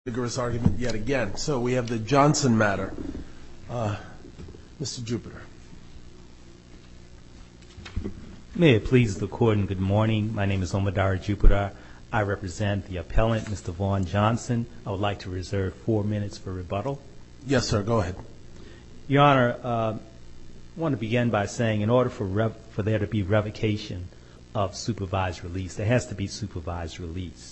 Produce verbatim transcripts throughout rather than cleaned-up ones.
Vigorous argument yet again. So we have the Johnson matter. Uh, Mister Jupiter. May it please the Court and good morning. My name is Omadara Jupiter. I represent the appellant, Mister Vaughn Johnson. I would like to reserve four minutes for rebuttal. Yes, sir. Go ahead. Your Honor, uh, I want to begin by saying in order for, rev- for there to be revocation of supervised release, there has to be supervised release.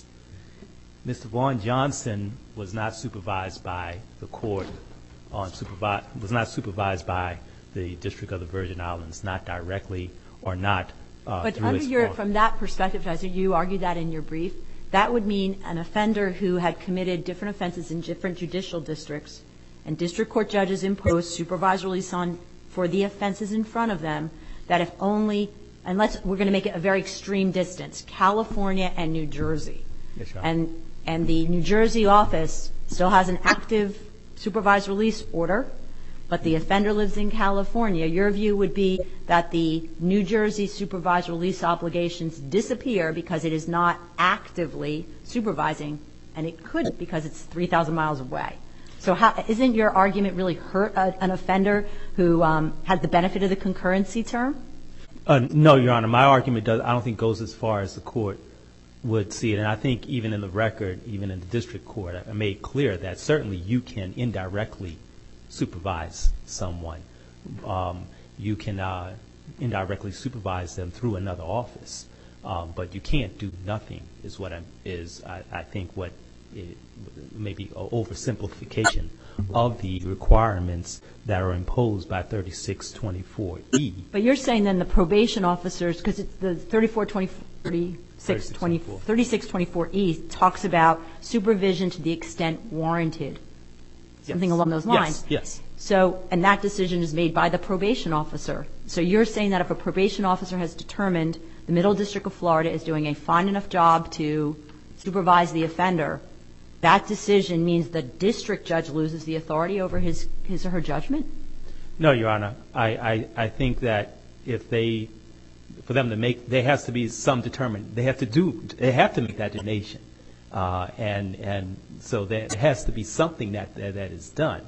Mister Vaughn Johnson was not supervised by the court on supervi- was not supervised by the District of the Virgin Islands, not directly or not uh, but through under his your, own. from that perspective, as you argued that in your brief, that would mean an offender who had committed different offenses in different judicial districts, and district court judges imposed supervised release on for the offenses in front of them, that if only, and let's, we're going to make it a very extreme distance, California and New Jersey. Yes, Your Honor. And and the New Jersey office still has an active supervised release order, but the offender lives in California. Your view would be that the New Jersey supervised release obligations disappear because it is not actively supervising, and it could because it's three thousand miles away. So how, isn't your argument really hurt a, an offender who um, had the benefit of the concurrency term? Uh, no, Your Honor. My argument does, I don't think goes as far as the court would see it. And I think even in the record, even in the district court, I made clear that certainly you can indirectly supervise someone. Um, you can uh, indirectly supervise them through another office. Um, but you can't do nothing is what I'm, is, I, I think, what it, maybe an oversimplification of the requirements that are imposed by thirty-six twenty-four E. But you're saying then the probation officers, because it's the thirty-four twenty-four, thirty-six twenty-four, thirty-six twenty-four E talks about supervision to the extent warranted, something Yes. along those lines. Yes, yes. So, and that decision is made by the probation officer. So you're saying that if a probation officer has determined the Middle District of Florida is doing a fine enough job to supervise the offender, that decision means the district judge loses the authority over his, his or her judgment? No, Your Honor. I, I, I think that if they, for them to make, there has to be some determined, they have to do, they have to make that determination. Uh, and, and so there has to be something that, that, that is done.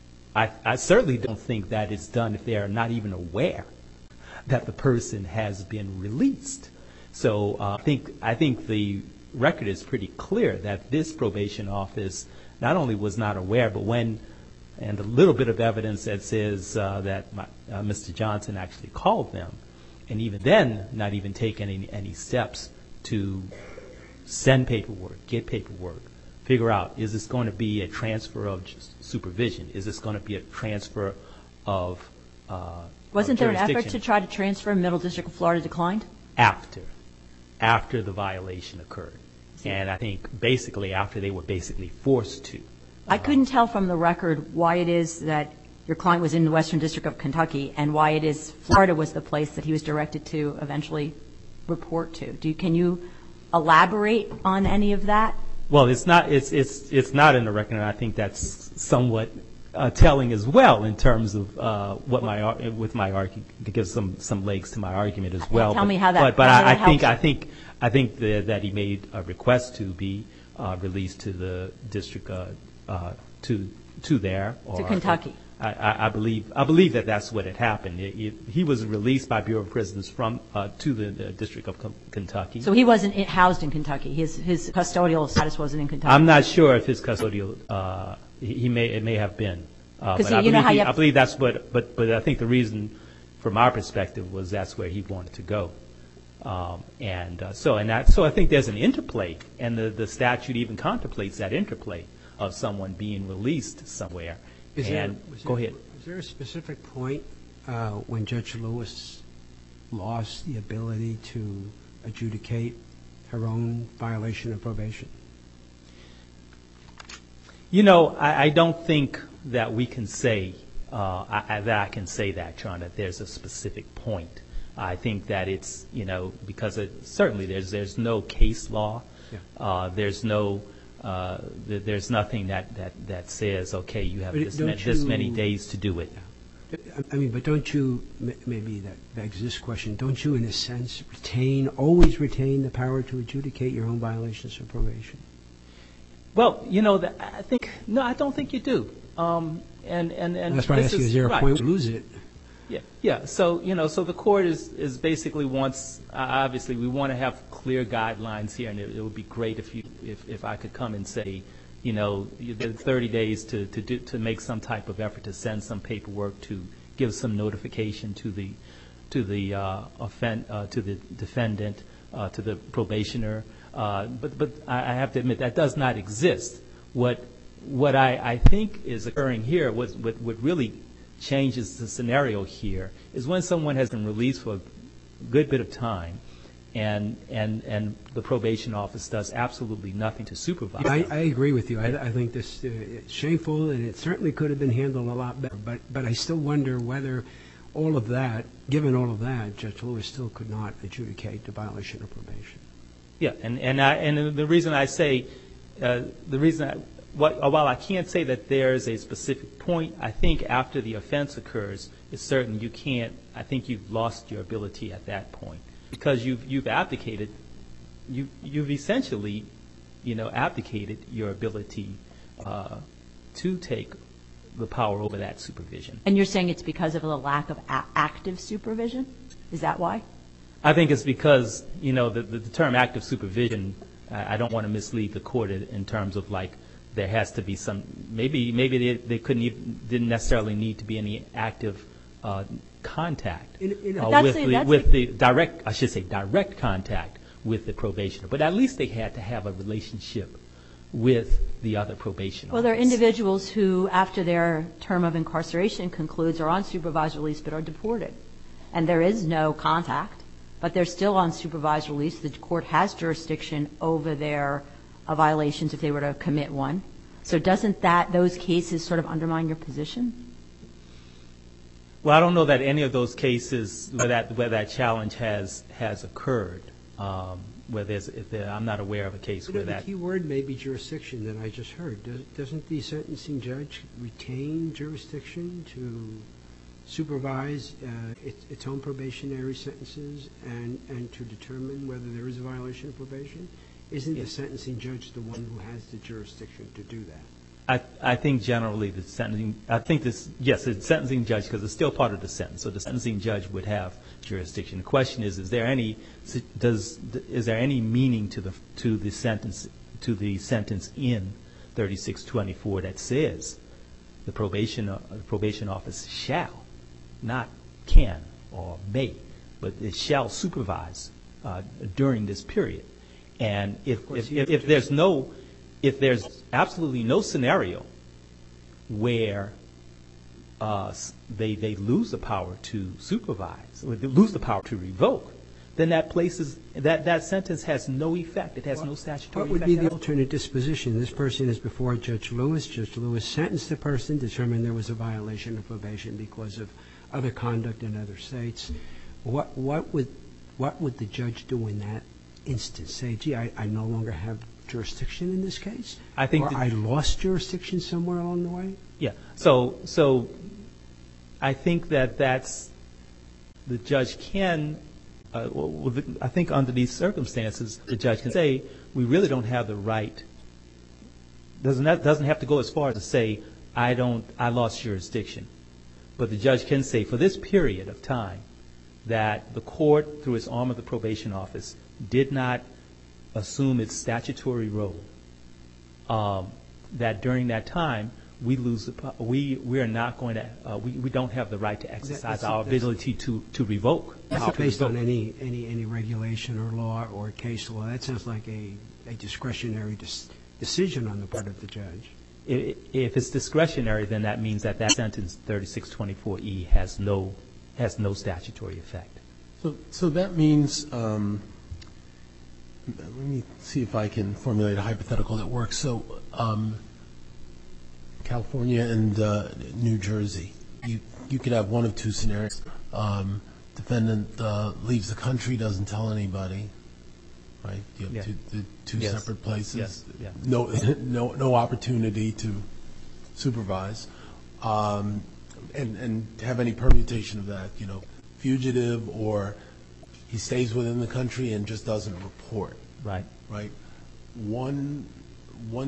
I, I certainly don't think that is done if they are not even aware that the person has been released. So uh, I think, I think the record is pretty clear that this probation office not only was not aware, but when, and a little bit of evidence that says uh, that my, uh, Mister Johnson actually called them, and even then not even take any, any steps to send paperwork, get paperwork, figure out, is this going to be a transfer of supervision? Is this going to be a transfer of uh, Wasn't of there an effort jurisdiction? to try to transfer Middle District of Florida declined? After. After the violation occurred. And I think basically after they were basically forced to. I couldn't tell from the record why it is that your client was in the Western District of Kentucky and why it is Florida was the place that he was directed to eventually report to. Do you, can you elaborate on any of that? Well, it's not, it's, it's, it's not in the record, and I think that's somewhat uh, telling as well in terms of uh, what my, ar- with my argument, to give some, some legs to my argument as well. Tell but, me how that, But, but how I, that I think, I helps. think, I think the, that he made a request to be uh, released to the district, uh, uh, to, to there. Or, To Kentucky. I, I, I believe, I believe that that's what had happened. It, it, he was released by Bureau of Prisons from, uh, to the, the District of K- Kentucky. So he wasn't in, housed in Kentucky. His, his custodial status wasn't in Kentucky. I'm not sure if his custodial, uh, he, he may, it may have been. Uh, 'Cause but I you know believe, how he, you have I believe that's what, but, but I think the reason from our perspective was that's where he wanted to go. Um, and uh, so, and that, so I think there's an interplay, and the, the statute even contemplates that interplay of someone being released somewhere. Is and there, was go there, ahead. Was there a specific point uh, when Judge Lewis lost the ability to adjudicate her own violation of probation? You know, I, I don't think that we can say, uh, I, I, that I can say that, John, that there's a specific point. I think that it's, you know, because it, certainly there's there's no case law. Yeah. Uh, there's no, uh, th- there's nothing that, that, that says, okay, you have But this, don't ma- this you- many days to do it. I mean, but don't you, m- maybe that begs this question, don't you in a sense retain, always retain the power to adjudicate your own violations of probation? Well, you know, the, I think no, I don't think you do. Um, and and and That's why I this ask you, is there a right. point we lose it? Yeah, yeah. So you know, so the court is is basically wants uh, obviously we want to have clear guidelines here, and it, it would be great if you if, if I could come and say, you know, you did thirty days to to do to make some type of effort to send some paperwork to give some notification to the to the uh, offend uh, to the defendant uh, to the probationer. Uh, but but I, I have to admit that does not exist. What what I, I think is occurring here, what, what what really changes the scenario here, is when someone has been released for a good bit of time, and and and the probation office does absolutely nothing to supervise. I, I agree with you. I, I think this uh, it's shameful, and it certainly could have been handled a lot better. But but I still wonder whether all of that, given all of that, Judge Lewis still could not adjudicate the violation of probation. Yeah, and and I, and the reason I say uh, the reason I, what, while I can't say that there is a specific point, I think after the offense occurs, it's certain you can't. I think you've lost your ability at that point because you've you've abdicated. You you've essentially, you know, abdicated your ability uh, to take the power over that supervision. And you're saying it's because of the lack of a- active supervision? Is that why? I think it's because, you know, the, the term active supervision, I, I don't want to mislead the court in, in terms of like there has to be some, maybe maybe they, they couldn't even, didn't necessarily need to be any active uh, contact In, in uh, That's with, the- the, that's with the- the direct, I should say direct contact with the probationer. But at least they had to have a relationship with the other probation Well, there are office. individuals who, after their term of incarceration concludes, are on supervised release but are deported. And there is no contact, but they're still on supervised release. The court has jurisdiction over their uh, violations if they were to commit one. So doesn't that, those cases sort of undermine your position? Well, I don't know that any of those cases where that, where that challenge has, has occurred. Um, where there's, if there, I'm not aware of a case You where know, the that. key word may be jurisdiction that I just heard. Does, doesn't the sentencing judge retain jurisdiction to supervise uh, its, its own probationary sentences and, and to determine whether there is a violation of probation? Isn't the sentencing judge the one who has the jurisdiction to do that? I, I think generally the sentencing, I think this, yes, it's sentencing judge because it's still part of the sentence. So the sentencing judge would have jurisdiction. The question is, is there any, does, is there any meaning to the, to the sentence, to the sentence in thirty-six twenty-four that says the probation, uh, the probation office shall, not can or may, but it shall supervise uh, during this period. And if, if, if, if there's no, if there's absolutely no scenario where uh, they they lose the power to supervise, or they lose the power to revoke, then that places that that sentence has no effect. It has no statutory What would effect. be at the all. alternate disposition? This person is before Judge Lewis. Judge Lewis sentenced the person, determined there was a violation of probation because of other conduct in other states. What what would what would the judge do in that instance? Say, gee, I, I no longer have jurisdiction in this case? I think or that- I lost jurisdiction somewhere along the way? Yeah. So so I think that that's the judge can. Uh, well, the, I think under these circumstances, the judge can say we really don't have the right. Doesn't that doesn't have to go as far as to say I don't I lost jurisdiction, but the judge can say for this period of time that the court, through its arm of the probation office, did not assume its statutory role. Um, that during that time we lose the po- we we are not going to uh, we we don't have the right to exercise that's- our that's- ability to to revoke. That's Power not to based on revoke. any, any, any regulation or law or case law. That sounds like a, a discretionary dis- decision on the part of the judge. I- If it's discretionary, then that means that that sentence thirty-six twenty-four E has no has no statutory effect. So, so that means, um, let me see if I can formulate a hypothetical that works. So, um, California and uh, New Jersey, you you could have one of two scenarios. Um, defendant uh, leaves the country, doesn't tell anybody, right? You have Yeah. two, the two Yes. separate places. Yes. Yeah. No, no, no opportunity to supervise, um, and and have any permutation of that. You know, fugitive, or he stays within the country and just doesn't report. Right. Right. One one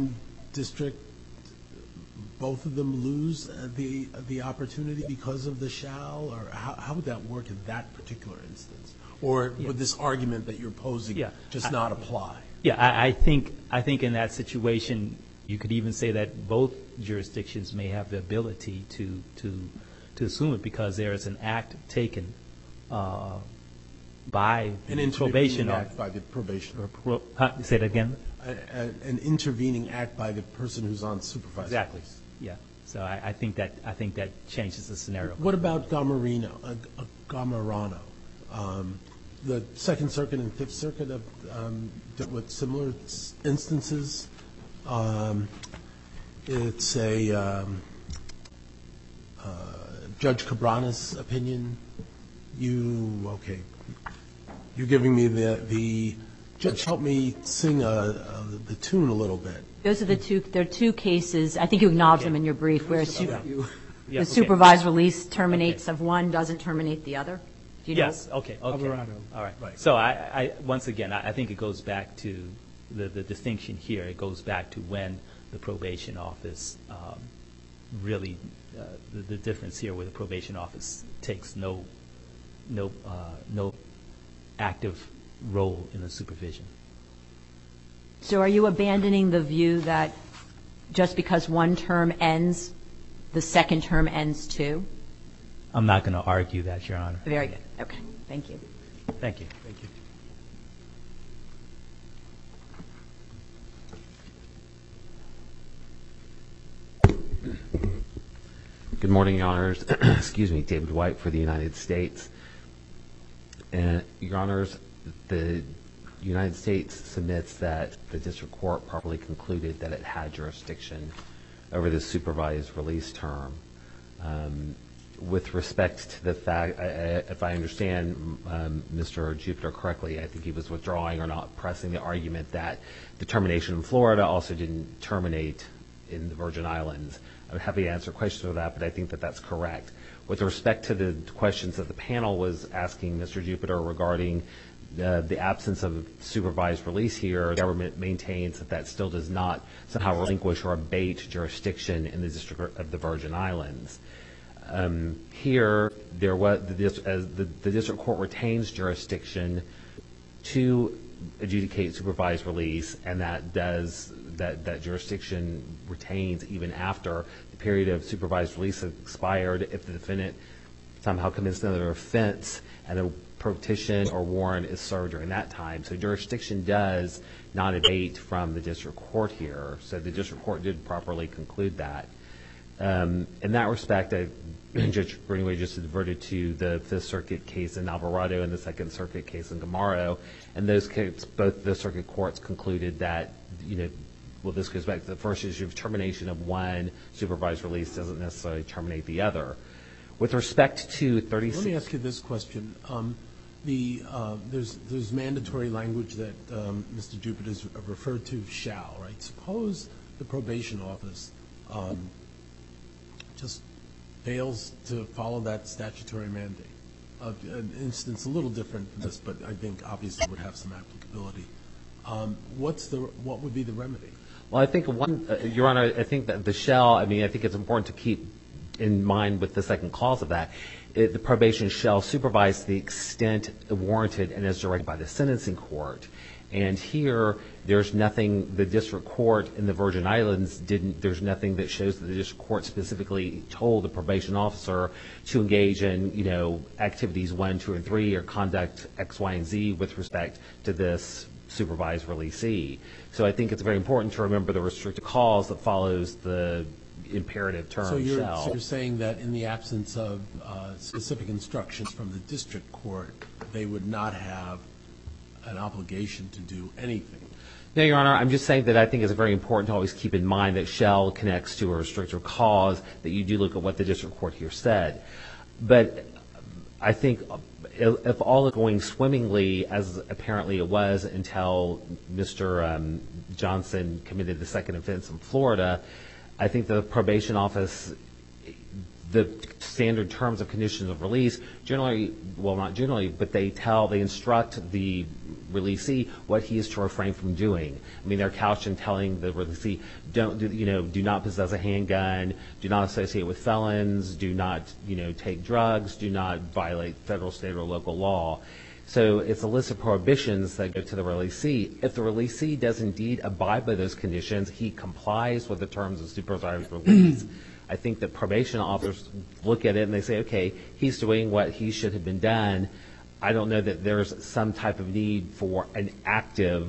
district, both of them lose uh, the the opportunity because of the shall, or how, how would that work in that particular instance? Or Yeah. would this argument that you're posing Yeah. just I- not apply? Yeah, I, I think I think in that situation, you could even say that both jurisdictions may have the ability to to to assume it because there is an act taken uh, by An the probation intervening officer. act by the probation. Or pro- huh, say that again. A- a- An intervening act by the person who's on supervised Exactly. release. Yeah. So I, I think that I think that changes the scenario. What about Gamarino, uh, uh, Gamarano? Um, The Second Circuit and Fifth Circuit have um, dealt with similar s- instances. Um, It's a um, uh, Judge Cabrera's opinion. You, okay, you're giving me the, the judge, help me sing uh, uh, the tune a little bit. Those are the two, there are two cases, I think you acknowledge them in your brief, where su- You- Yeah, the okay. supervised release terminates of one, doesn't terminate the other. Do you know? Yes, okay, okay. Alvarado. All right. Right. So I, I, once again, I I think it goes back to the, the distinction here. It goes back to when the probation office um, really, uh, the, the difference here where the probation office takes no, no, uh, no active role in the supervision. So are you abandoning the view that just because one term ends, the second term ends too? I'm not going to argue that, Your Honor. Very good. Okay. Thank you. Thank you. Thank you. Good morning, Your Honors. Excuse me, David White for the United States. And Your Honors, the United States submits that the district court properly concluded that it had jurisdiction over the supervised release term. Um, with respect to the fact, I, I, if I understand um, Mister Jupiter correctly, I think he was withdrawing or not pressing the argument that the termination in Florida also didn't terminate in the Virgin Islands. I'm happy to answer questions of that, but I think that that's correct. With respect to the questions that the panel was asking Mister Jupiter regarding uh, the absence of supervised release here, the government maintains that that still does not somehow relinquish or abate jurisdiction in the District of the Virgin Islands. Um, here, there was the, as the, the district court retains jurisdiction to adjudicate supervised release, and that does that that jurisdiction retains even after the period of supervised release has expired if the defendant somehow commits another offense and a petition or warrant is served during that time. So jurisdiction does not abate from the district court here. So the district court did properly conclude that. Um, in that respect, I, Judge Greenway just adverted to the Fifth Circuit case in Alvarado and the Second Circuit case in Gamaro, and those cases, both the circuit courts concluded that, you know, well, this goes back to the first issue of termination of one supervised release doesn't necessarily terminate the other. With respect to thirty-six. Let me ask you this question. Um, the uh, there's there's mandatory language that um, Mister Jupiter's referred to shall, right? Suppose the probation office um, just fails to follow that statutory mandate. Uh, an instance a little different from this, but I think obviously would have some applicability. Um, what's the what would be the remedy? Well, I think one, uh, Your Honor, I think that the shall, I mean, I think it's important to keep in mind with the second clause of that. It, the probation shall supervise to the extent warranted and as directed by the sentencing court. And here, there's nothing, the district court in the Virgin Islands didn't, there's nothing that shows that the district court specifically told the probation officer to engage in, you know, activities one, two, and three, or conduct X, Y, and Z with respect to this supervised releasee. So I think it's very important to remember the restricted clause that follows the imperative term So you're, shall. so you're saying that in the absence of uh, specific instructions from the district court, they would not have an obligation to do anything? No, Your Honor, I'm just saying that I think it's very important to always keep in mind that shall connects to a restricted clause, that you do look at what the district court here said. But I think if all is going swimmingly, as apparently it was until Mister Um, Johnson committed the second offense in Florida, I think the probation office the standard terms of conditions of release, generally, well, not generally, but they tell, they instruct the releasee what he is to refrain from doing. I mean, they're couched in telling the releasee, don't, do, you know, do not possess a handgun, do not associate with felons, do not, you know, take drugs, do not violate federal, state, or local law. So it's a list of prohibitions that go to the releasee. If the releasee does indeed abide by those conditions, he complies with the terms of supervised release. I think that probation officers look at it and they say, okay, he's doing what he should have been done. I don't know that there's some type of need for an active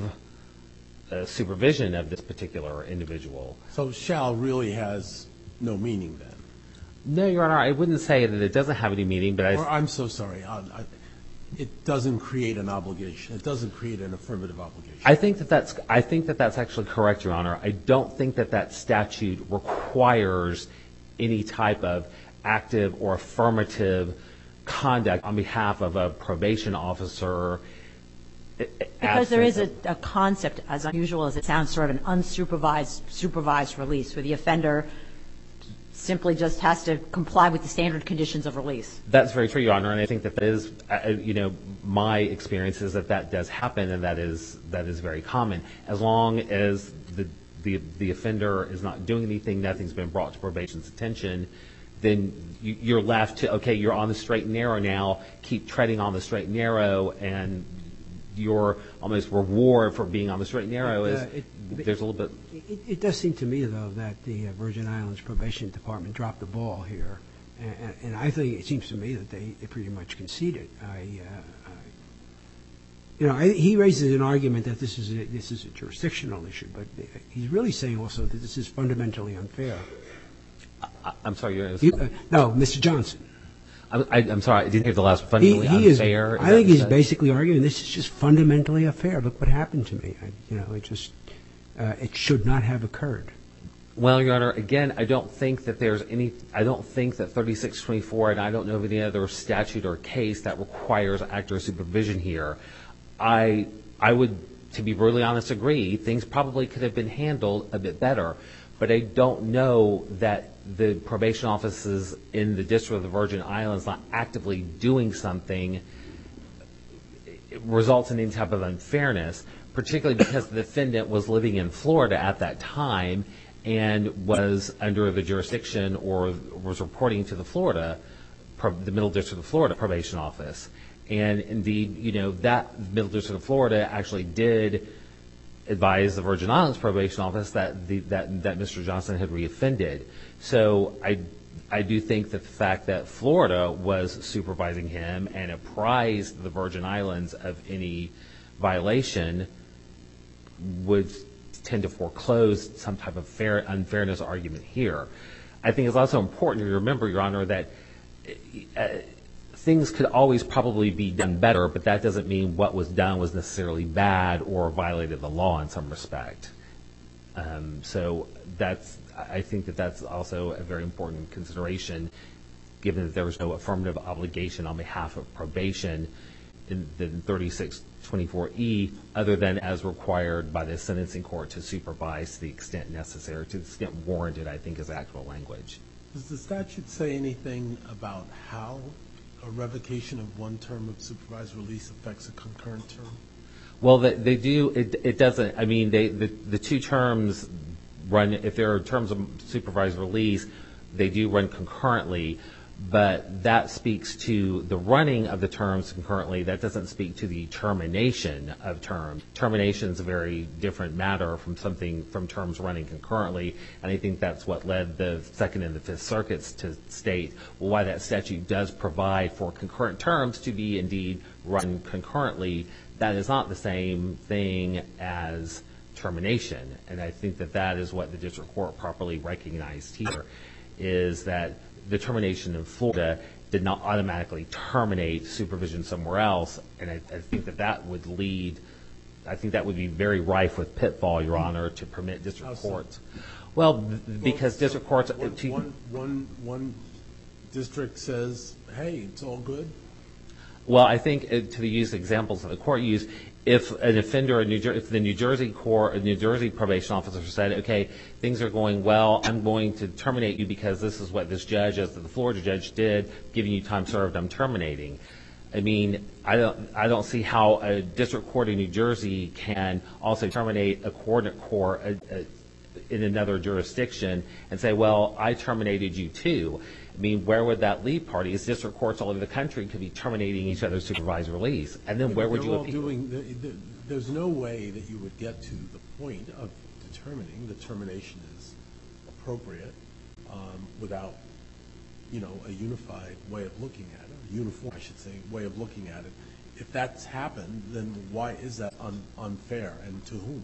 uh, supervision of this particular individual. So shall really has no meaning then? No, Your Honor, I wouldn't say that it doesn't have any meaning, but I... Or, I'm so sorry. I, I, it doesn't create an obligation. It doesn't create an affirmative obligation. I think that that's, I think that that's actually correct, Your Honor. I don't think that that statute requires any type of active or affirmative conduct on behalf of a probation officer. Because there is a, a concept, as unusual as it sounds, sort of an unsupervised supervised release, where the offender simply just has to comply with the standard conditions of release. That's very true, Your Honor, and I think that that is, uh, you know, my experience is that that does happen, and that is that is very common. As long as the the the offender is not doing anything, nothing's been brought to probation's attention, then you, you're left to, okay, you're on the straight and narrow now, keep treading on the straight and narrow, and your almost reward for being on the straight and narrow is, uh, it, there's a little bit. It, it does seem to me, though, that the uh, Virgin Islands Probation Department dropped the ball here, and, and I think it seems to me that they, they pretty much conceded. I, uh, I you know, I, he raises an argument that this is a, this is a jurisdictional issue, but he's really saying also that this is fundamentally unfair. I, I'm sorry, you're you, uh, no, Mister Johnson. I, I, I'm sorry, I didn't hear the last fundamentally he, he unfair. Is, I think he's basically arguing this is just fundamentally unfair. Look what happened to me. I, you know, it just uh, it should not have occurred. Well, Your Honor, again, I don't think that there's any. I don't think that thirty-six twenty-four, and I don't know of any other statute or case that requires active supervision here. I I would, to be brutally honest, agree. Things probably could have been handled a bit better, but I don't know that the probation offices in the District of the Virgin Islands not actively doing something results in any type of unfairness, particularly because the defendant was living in Florida at that time and was under the jurisdiction or was reporting to the Florida, the Middle District of Florida Probation Office. And indeed, you know, that Middle District of Florida actually did advise the Virgin Islands Probation Office that the, that that Mister Johnson had reoffended. So I I do think that the fact that Florida was supervising him and apprised the Virgin Islands of any violation would tend to foreclose some type of fair unfairness argument here. I think it's also important to remember, Your Honor, that uh, things could always probably be done better, but that doesn't mean what was done was necessarily bad or violated the law in some respect. Um, so that's, I think that that's also a very important consideration, given that there was no affirmative obligation on behalf of probation in the thirty-six twenty-four E, other than as required by the sentencing court to supervise to the extent necessary, to the extent warranted, I think, is actual language. Does the statute say anything about how a revocation of one term of supervised release affects a concurrent term? Well, they, they do. It, it doesn't. I mean, they, the, the two terms run, if there are terms of supervised release, they do run concurrently, but that speaks to the running of the terms concurrently. That doesn't speak to the termination of terms. Termination is a very different matter from something, from terms running concurrently, and I think that's what led the Second and the Fifth Circuits to state, well, why that statute does provide for concurrent terms to be indeed run concurrently. That is not the same thing as termination, and I think that that is what the district court properly recognized here, is that the termination in Florida did not automatically terminate supervision somewhere else, and I, I think that that would lead, I think that would be very rife with pitfall, Your Honor, to permit district How courts. So? Well, because well, district courts... One, to, one, one, one district says, hey, it's all good? Well, I think uh, to use examples that the court used, if an offender, in New Jer- if the New Jersey court, a New Jersey probation officer said, okay, things are going well, I'm going to terminate you because this is what this judge, as the Florida judge did, giving you time served, I'm terminating. I mean, I don't, I don't see how a district court in New Jersey can also terminate a coordinate court a, a, in another jurisdiction and say, well, I terminated you too. I mean, where would that leave parties? District courts all over the country could be terminating each other's supervised release. And then where would you appeal? Doing the, the, there's no way that you would get to the point of determining the termination is appropriate um, without, you know, a unified way of looking at it, a uniform, I should say, way of looking at it. If that's happened, then why is that un, unfair, and to whom?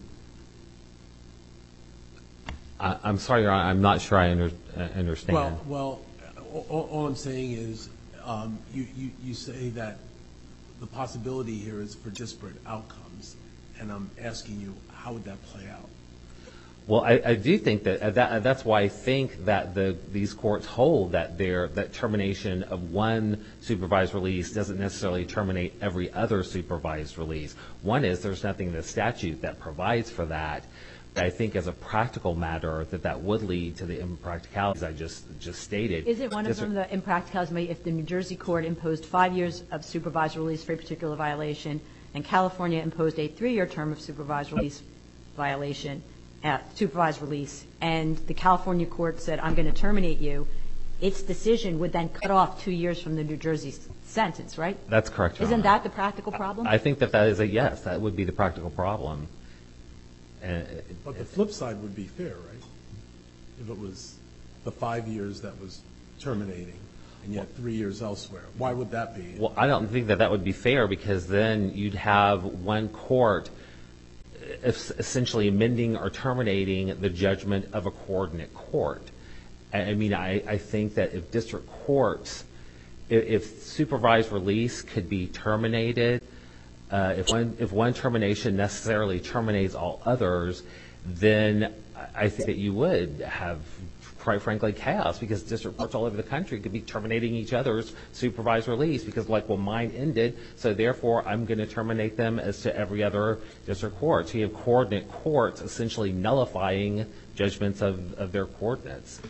I, I'm sorry, Your Honor, I'm not sure I under, uh, understand. Well, well, all, all I'm saying is um, you, you, you say that the possibility here is for disparate outcomes, and I'm asking you, how would that play out? Well, I, I do think that, uh, that uh, that's why I think that the these courts hold that their that termination of one supervised release doesn't necessarily terminate every other supervised release. One is there's nothing in the statute that provides for that. But I think as a practical matter that that would lead to the impracticalities I just just stated. Is it one of them, the impracticalities, maybe if the New Jersey court imposed five years of supervised release for a particular violation, and California imposed a three-year term of supervised release violation, at supervised release, and the California court said, I'm going to terminate you, its decision would then cut off two years from the New Jersey sentence, right? That's correct, Your Isn't Honor. that the practical problem? I think that that is a yes. That would be the practical problem. And But the flip side would be fair, right? If it was the five years that was terminating and yet three years elsewhere. Why would that be? Well, I don't think that that would be fair, because then you'd have one court essentially amending or terminating the judgment of a coordinate court. I mean, I, I think that if district courts, if, if supervised release could be terminated, uh, if one if one termination necessarily terminates all others, then I think that you would have, quite frankly, chaos, because district courts all over the country could be terminating each other's supervised release because, like, well, mine ended, so therefore I'm going to terminate them as to every other district court. So you have coordinate courts essentially nullifying judgments of, of their coordinates.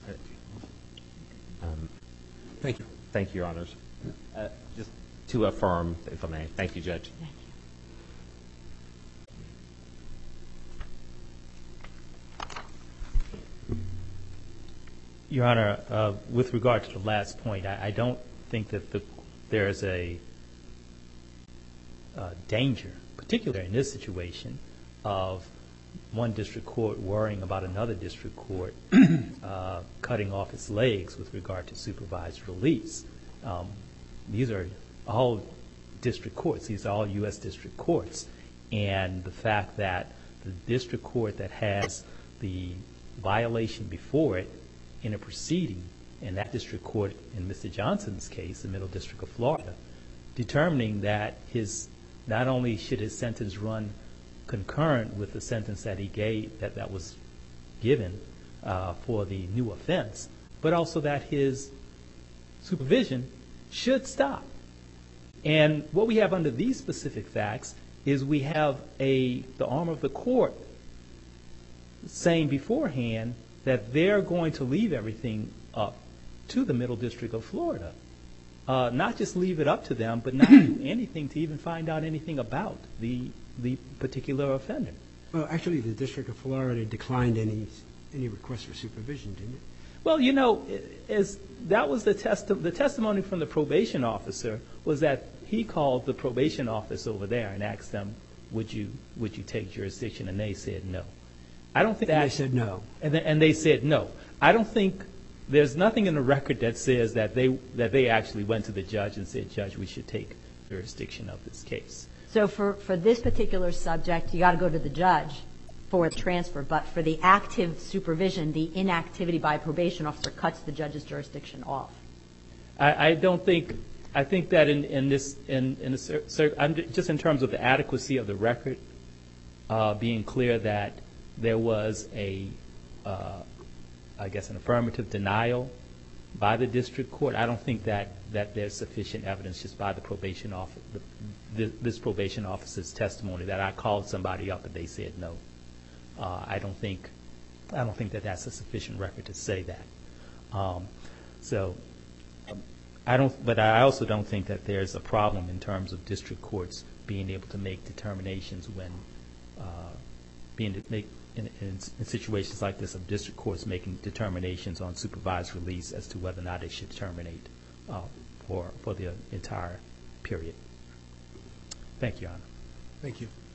Um, Thank you. Thank you, Your Honors. Uh, just to affirm, if I may. Thank you, Judge. Thank you. Your Honor, uh, with regard to the last point, I, I don't think that the, there is a uh, danger, particularly in this situation, of one district court worrying about another district court uh, cutting off its legs with regard to supervised release. Um, these are all district courts. These are all U S district courts. And the fact that the district court that has the violation before it in a proceeding, and that district court, in Mister Johnson's case, the Middle District of Florida, determining that his, not only should his sentence run concurrent with the sentence that he gave, that, that was given uh, for the new offense, but also that his supervision should stop. And what we have under these specific facts is we have a, the arm of the court saying beforehand that they're going to leave everything up to the Middle District of Florida. Uh, not just leave it up to them, but not do anything to even find out anything about the the particular offender. Well, actually, the District of Florida declined any any request for supervision, didn't it? Well, you know, as that was the testi- the testimony from the probation officer was that he called the probation office over there and asked them, "Would you would you take jurisdiction?" And they said no. I don't think that. And they said no. And, th- and they said no. I don't think there's nothing in the record that says that they that they actually went to the judge and said, "Judge, we should take jurisdiction of this case." So for, for this particular subject, you got to go to the judge for a transfer. But for the active supervision, the inactivity by a probation officer cuts the judge's jurisdiction off. I, I don't think. I think that in, in this, in, in a, cer- I'm just in terms of the adequacy of the record, uh, being clear that there was a, uh, I guess, an affirmative denial by the district court. I don't think that, that there's sufficient evidence just by the probation office, the, this probation officer's testimony that I called somebody up and they said no. Uh, I don't think, I don't think that that's a sufficient record to say that. Um, so, um, I don't, but I also don't think that there's a problem in terms of district courts being able to make determinations when, uh, being to make in, in, in situations like this of district courts making determinations on supervised release as to whether or not they should terminate uh, for for the entire period. Thank you, Your Honor. Thank you.